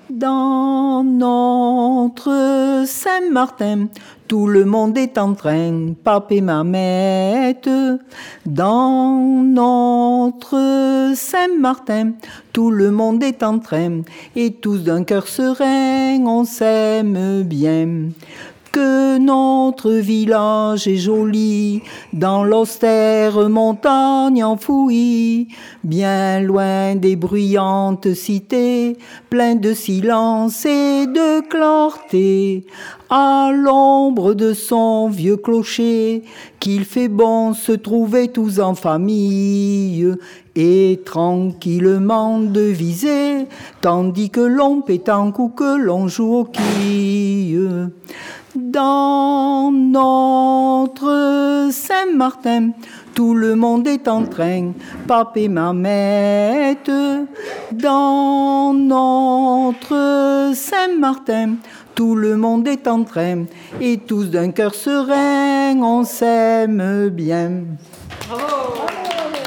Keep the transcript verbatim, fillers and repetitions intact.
Dans notre Saint-Martin, tout le monde est en train, pape et mamette. Dans notre Saint-Martin, tout le monde est en train, et tous d'un cœur serein, on s'aime bien. Que notre village est joli, dans l'austère montagne enfouie, bien loin des bruyantes cités, plein de silence et de clarté, à l'ombre de son vieux clocher, qu'il fait bon se trouver tous en famille, et tranquillement deviser, tandis que l'on pétanque ou que l'on joue aux quilles. Dans notre Saint-Martin, tout le monde est en train, pape et mamette. Dans notre Saint-Martin, tout le monde est en train, et tous d'un cœur serein, on s'aime bien. Bravo.